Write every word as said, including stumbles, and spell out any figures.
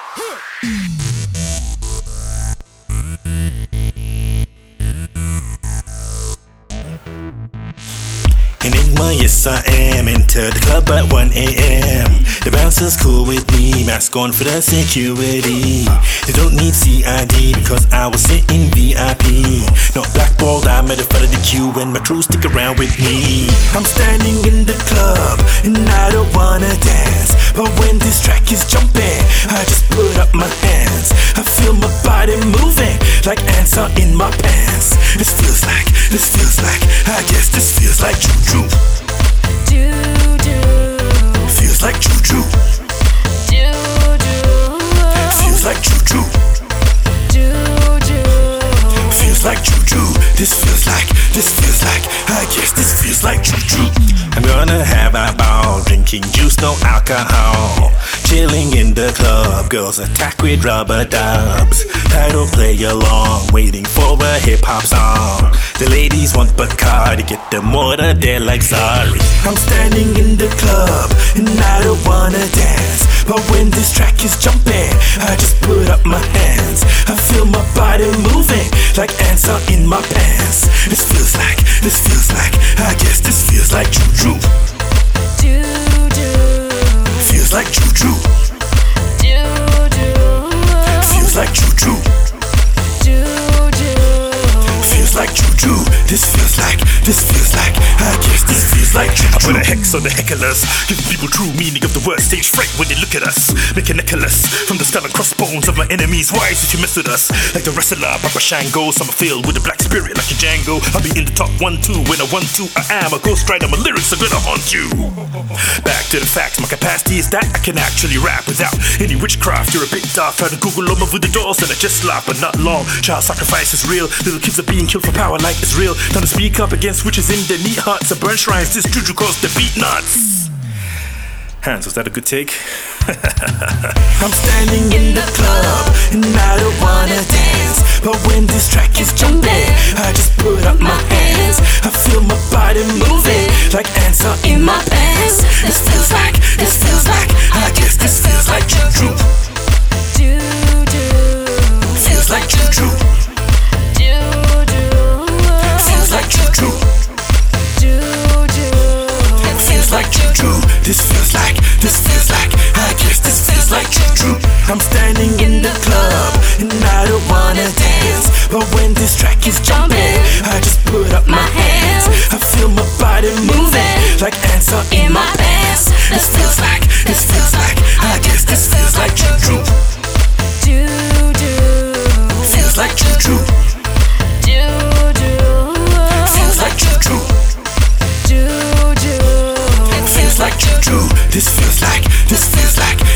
Enigma, yes I am. Enter the club at one a.m. The bouncer's cool with me, mask on for the security. They don't need C I D because I was sitting V I P. Not blackballed, I'm at the front of the queue and my crew stick around with me. I'm standing in the club and I don't wanna dance, but when this track is jumping, I just put up my hands. I feel my body moving like ants are in my pants. This feels like, this feels like, I guess this feels like juju. Feels like juju. Feels like juju. Feels like juju. This feels like, this feels like, I guess this feels like juju. I'm gonna have a ball, drinking juice, no alcohol. Chilling in the club, girls attack with rubber dubs. I don't play along, waiting for a hip-hop song. The ladies want Bacardi, get them water, they're like sorry. I'm standing in the club, and I don't wanna dance, but when this track is jumping, I just put up my hands. I feel my body moving like ants are in my pants. This feels like, this feels like, I guess this feels like juju. Feels like juju. Feels like juju. Feels like juju. This feels like, this feels like, I guess this feels like juju. I put a hex on the hecklers, give people true meaning of the word. Stage fright when they look at us. Make a necklace from the skull and crossbones of my enemies. Why is it you mess with us? Like the wrestler Papa Shango, some are filled with a black spirit like a Django. I'll be in the top one two when I want to. I am a ghost rider, my lyrics are gonna haunt you. Back to the facts, my capacity is that I can actually rap without any witchcraft. You're a bit daft, try to Google all my voodoo dolls and I just laugh, but not long. Child sacrifice is real, little kids are being killed for power like Israel. Time to speak up against witches in their neat hearts and burn shrines. This juju caused the beat nuts. Hans, was that a good take? I'm standing in the club and I don't wanna dance, but when this track is jumping, I just put up my hands. I feel my body moving like ants are in my pants. This feels like, this feels like, I guess this feels like juju. Feels like juju. Feels like juju. Feels like juju. This feels like, this feels like, I guess this feels like juju. I'm standing in the club and I don't wanna dance, but when this track is jumping, I just put up my hands. I feel my body moving like ants are in my pants. This feels like, this feels like, I guess this feels like juju. Feels like juju. Feels like juju. Feels like juju. This feels like, this feels like